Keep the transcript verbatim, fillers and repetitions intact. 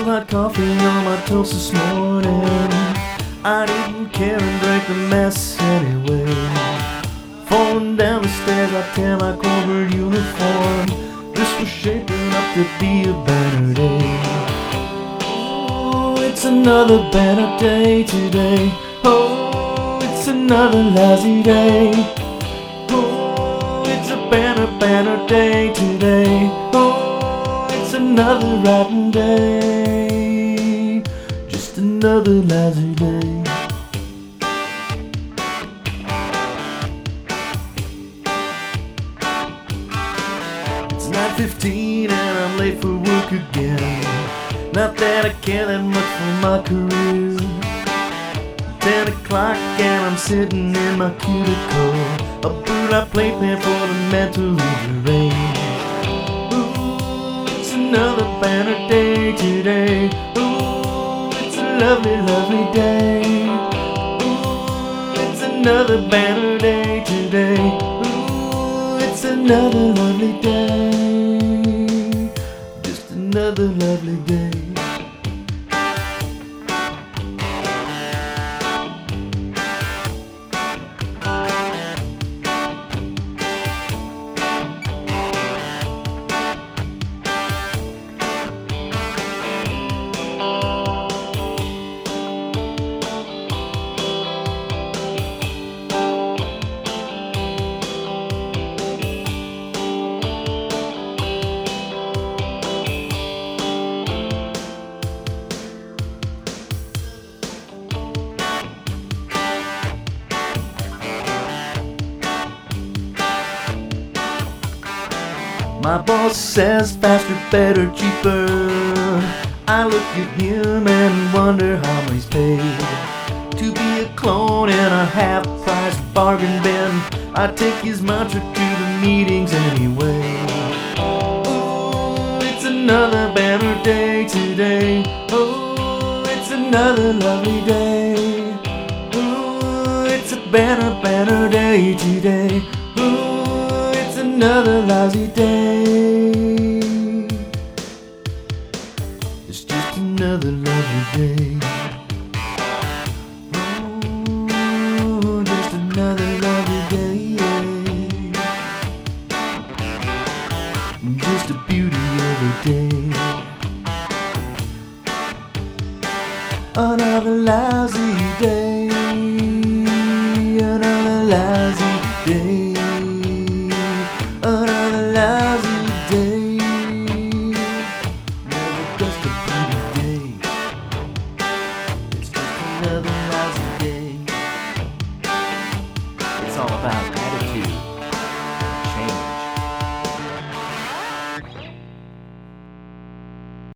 Still had coffee on my toast this morning. I didn't care and drank the mess anyway. Falling down the stairs, I tear my corporate uniform. This was shaping up to be a better day. Oh, it's another better day today. Oh, it's another lousy day. Oh, it's a better, better day today. Oh, it's another rotten day. Just another lousy day. It's nine fifteen and I'm late for work again. Not that I care that much for my career. Ten o'clock and I'm sitting in my cuticle, a burlap playpen for the mentally deranged. Ooh, it's another better day today. Ooh, it's a lovely, lovely day. Ooh, it's another better day today. Ooh, it's another lovely day. Just another lovely day. My boss says faster, better, cheaper. I look at him and wonder how he's paid to be a clone in a half-price bargain bin. I take his mantra to the meetings anyway. Oh, it's another better day today. Oh, it's another lovely day. Oh, it's a better, better day today. Oh, it's another lousy day. It's just another lovely day. Oh, just another lovely day. Just a beauty of a day. Another lousy day. Another lousy day. Another lousy day. Never just a pretty day. It's just another lousy day. It's all about